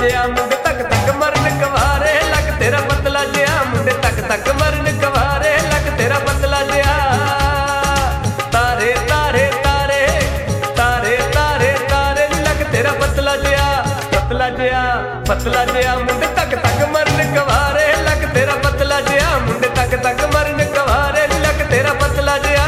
ਜਿਹਾ ਮੁੰਡੇ ਤੱਕ ਤੱਕ ਮਰਨ ਕਵਾਰੇ ਲੱਗ ਤੇਰਾ ਪਤਲਾ ਜਿਹਾ ਮੁੰਡੇ ਤੱਕ ਤੱਕ ਮਰਨ ਕਵਾਰੇ ਲੱਗ ਤੇਰਾ ਪਤਲਾ ਜਿਹਾ ਤਾਰੇ ਤਾਰੇ ਤਾਰੇ ਤਾਰੇ ਤਾਰੇ ਤਾਰੇ ਲੱਗ ਤੇਰਾ ਪਤਲਾ ਜਿਹਾ ਪਤਲਾ ਜਿਹਾ ਪਤਲਾ ਜਿਹਾ ਮੁੰਡੇ ਤੱਕ ਤੱਕ ਮਰਨ ਕਵਾਰੇ ਲੱਗ ਤੇਰਾ ਪਤਲਾ ਜਿਹਾ ਮੁੰਡੇ ਤੱਕ ਤੱਕ ਮਰਨ ਕਵਾਰੇ ਲੱਗ ਤੇਰਾ ਪਤਲਾ ਜਿਹਾ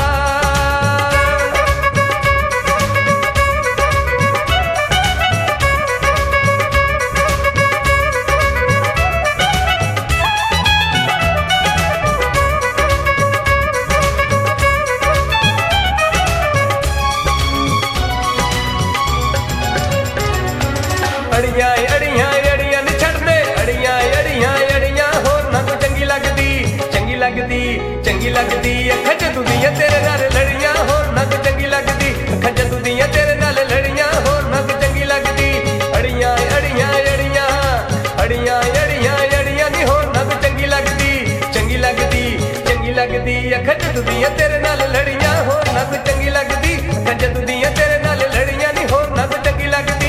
ਅੜੀਆਂ ਅੜੀਆਂ ਅੜੀਆਂ ਨੀ ਛੱਡਦੇ ਅੜੀਆਂ ਅੜੀਆਂ ਅੜੀਆਂ ਹੋਰ ਨਾ ਕੋਈ ਚੰਗੀ ਲੱਗਦੀ ਚੰਗੀ ਲੱਗਦੀ ਚੰਗੀ ਲੱਗਦੀ ਅੱਖਾਂ ਜਦੋਂ ਦੀਆਂ ਤੇਰੇ ਨਾਲ ਲੜੀਆਂ ਹੋਰ ਨਾ ਕੋਈ ਚੰਗੀ ਲੱਗਦੀ ਅੱਖਾਂ ਜਦੋਂ ਦੀਆਂ ਤੇਰੇ ਨਾਲ ਲੜੀਆਂ ਹੋਰ ਨਾ ਕੋਈ ਚੰਗੀ ਲੱਗਦੀ ਅੜੀਆਂ ਅੜੀਆਂ ਅੜੀਆਂ ਅੜੀਆਂ ਅੜੀਆਂ ਅੜੀਆਂ ਨੀ ਹੋਰ ਨਾ ਕੋਈ ਚੰਗੀ ਲੱਗਦੀ ਚੰਗੀ ਲੱਗਦੀ ਚੰਗੀ ਲੱਗਦੀ ਅੱਖਾਂ ਜਦੋਂ ਦੀਆਂ ਤੇਰੇ ਨਾਲ ਲੜੀਆਂ ਹੋਰ ਨਾ ਕੋਈ ਚੰਗੀ ਲੱਗਦੀ ਅੱਖਾਂ ਜਦੋਂ ਦੀਆਂ ਤੇਰੇ ਨਾਲ ਲੜੀਆਂ ਨੀ ਹੋਰ ਨਾ ਕੋਈ ਚੰਗੀ ਲੱਗਦੀ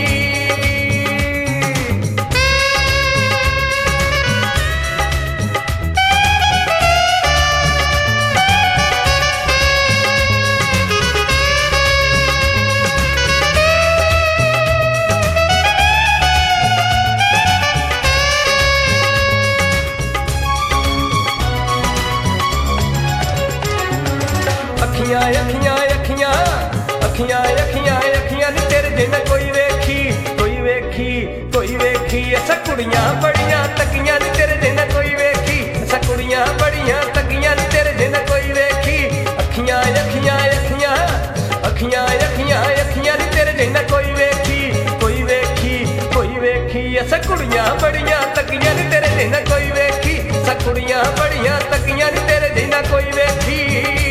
ਅੱਖੀਆਂ ਅੱਖੀਆਂ ਅੱਖੀਆਂ ਅੱਖੀਆਂ ਅੱਖੀਆਂ ਅੱਖੀਆਂ ਨੀ ਤੇਰੇ ਜਿੰਨਾ ਕੋਈ ਵੇਖੀ ਕੋਈ ਵੇਖੀ ਕੋਈ ਵੇਖੀ ਅਸਾਂ ਕੁੜੀਆਂ ਬੜੀਆਂ ਤੱਕੀਆਂ ਨੀ ਤੇਰੇ ਜਿੰਨਾ ਕੋਈ ਵੇਖੀ ਅਸਾਂ ਕੁੜੀਆਂ ਬੜੀਆਂ ਤੱਕੀਆਂ ਨੀ ਤੇਰੇ ਜਿੰਨਾ ਕੋਈ ਵੇਖੀ ਅੱਖੀਆਂ ਅੱਖੀਆਂ ਅੱਖੀਆਂ ਅੱਖੀਆਂ ਅੱਖੀਆਂ ਅੱਖੀਆਂ ਨੀ ਤੇਰੇ ਜਿੰਨਾ ਕੋਈ ਵੇਖੀ ਕੋਈ ਵੇਖੀ ਕੋਈ ਵੇਖੀ ਅਸਾਂ ਕੁੜੀਆਂ ਬੜੀਆਂ ਤੱਕੀਆਂ ਨੀ ਤੇਰੇ ਜਿੰਨਾ ਕੋਈ ਵੇਖੀ ਅਸਾਂ ਕੁੜੀਆਂ ਬੜੀਆਂ ਤੱਕੀਆਂ ਨੀ ਤੇਰੇ ਜਿੰਨਾ ਕੋਈ ਵੇਖੀ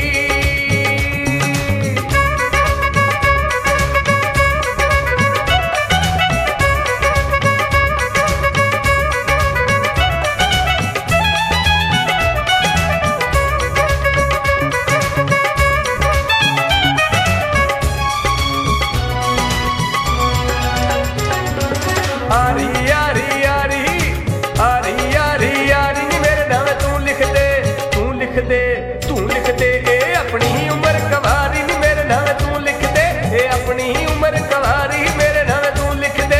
ਆਰੀ ਆਰੀ ਆਰੀ ਆਰੀ ਆਰੀ ਆਰੀ ਨੀ ਮੇਰੇ ਨਾਮ ਤੂੰ ਲਿਖ ਦੇ ਤੂੰ ਲਿਖ ਦੇ ਤੂੰ ਲਿਖ ਦੇ ਇਹ ਆਪਣੀ ਉਮਰ ਕਵਾਰੀ ਨੀ ਮੇਰੇ ਨਾਮ ਤੂੰ ਲਿਖ ਦੇ ਇਹ ਆਪਣੀ ਉਮਰ ਕਵਾਰੀ ਮੇਰੇ ਨਾਮ ਤੂੰ ਲਿਖ ਦੇ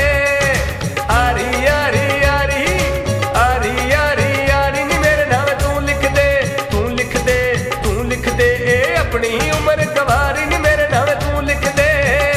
ਆਰੀ ਆਰੀ ਆਰੀ ਆਰੀ ਆਰੀ ਆਰੀ ਨੀ ਮੇਰੇ ਨਾਮ ਤੂੰ ਲਿਖ ਦੇ ਤੂੰ ਲਿਖ ਦੇ ਤੂੰ ਲਿਖ ਦੇ ਇਹ ਆਪਣੀ ਉਮਰ ਕਵਾਰੀ ਨੀ ਮੇਰੇ ਨਾਮ ਤੂੰ ਲਿਖ ਦੇ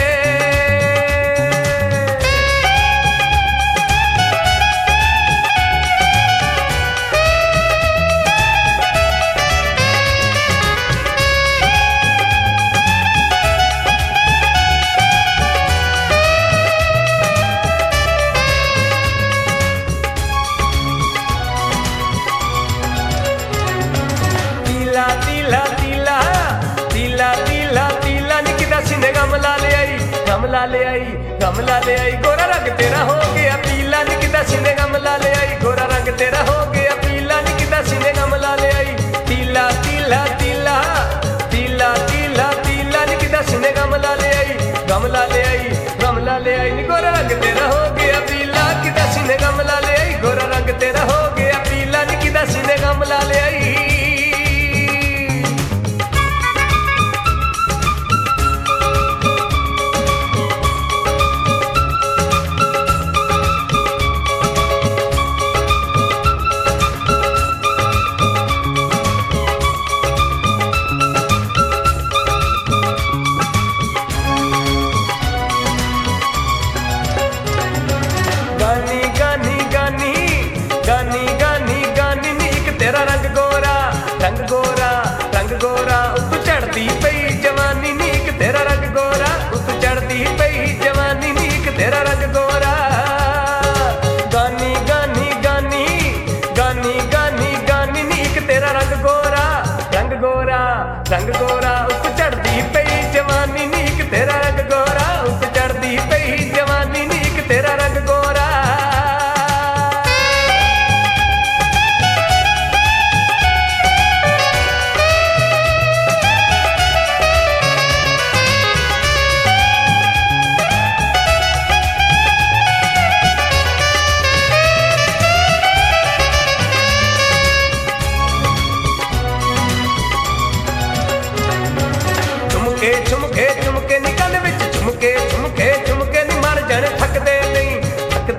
ਤੀਲਾ ਤੀਲਾ ਤੀਲਾ ਤੀਲਾ ਤੀਲਾ ਤੀਲਾ ਨੀ ਕਿਦਾ ਸਿੰਨੇ ਗਮ ਲਾ ਲਿਆਈ ਗਮ ਲਾ ਲਿਆਈ ਗਮ ਲਾ ਲਿਆਈ ਗੋਰਾ ਰੰਗ ਤੇਰਾ ਹੋ ਗਿਆ ਪੀਲਾ ਨੀ ਕਿਦਾ ਸਿੰਨੇ ਗਮ ਲਾ ਲਿਆਈ ਗੋਰਾ ਰੰਗ ਤੇਰਾ ਹੋ ਗਿਆ ਪੀਲਾ ਨੀ ਕਿਦਾ ਸਿੰਨੇ ਗਮ ਲਾ ਲਿਆਈ ਤੀਲਾ ਤੀਲਾ ਤੀਲਾ ਤੀਲਾ ਤੀਲਾ ਤੀਲਾ ਨੀ ਕਿਦਾ ਸਿੰਨੇ ਗਮ ਲਾ ਲਿਆਈ ਗਮ ਲਾ ਲਿਆਈ ਗਮ ਲਾ ਲਿਆਈ ਨੀ ਗੋਰਾ ਰੰਗ ਤੇਰਾ ਹੋ ਗਿਆ ਪੀਲਾ ਕਿਦਾ ਸਿੰਨੇ ਗਮ ਲਾ ਲਿਆਈ ਗੋਰਾ ਰੰਗ ਤੇਰਾ ਹੋ ਗਿਆ ਪੀਲਾ ਨੀ ਕਿਦਾ ਸਿੰਨੇ ਗਮ ਲਾ ਲਿਆਈ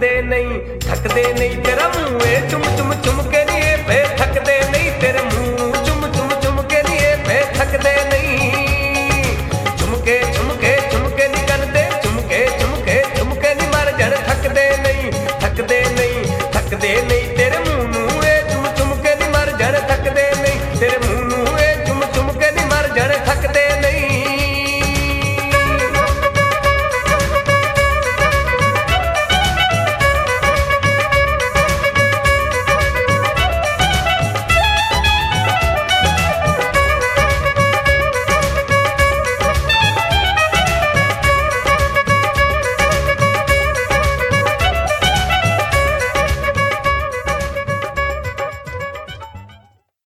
थकदे नहीं तेरा मुंह चुम चुम चुम के नहीं फिर थकदे नहीं तेरे मुंह